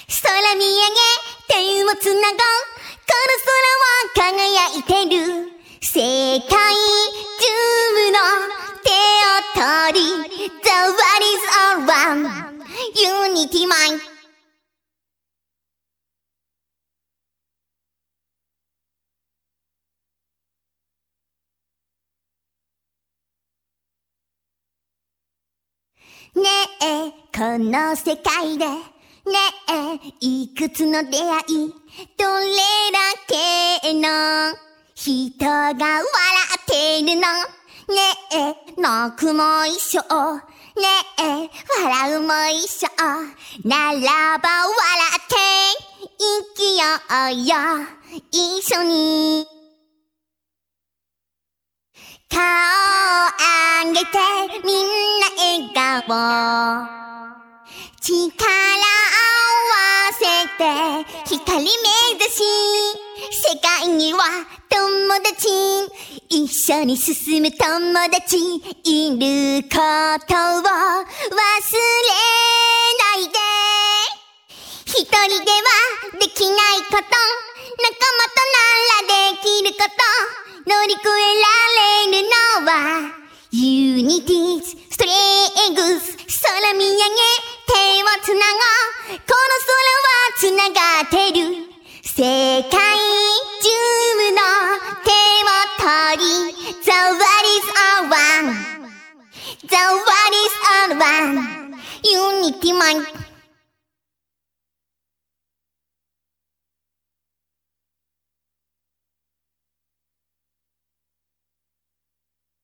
空見上げ手をつなごう、この空は輝いてる。世界中の手を取り The world is all one Unity Mind。 ねえこの世界でねえいくつの出会い、どれだけの人が笑ってるの。ねえ泣くも一緒、ねえ笑うも一緒、ならば笑って生きようよ一緒に。顔を上げてみんな笑顔、力合わせて光目指し、世界には友達、一緒に進む友達いることを忘れないで。一人ではできないこと、仲間とならできること、乗り越えられるのは Unity's Strength。 空見上げ手をつなごう、この空はつながってる。世界中の手を取り The world is all one The world is all one Unity Mind。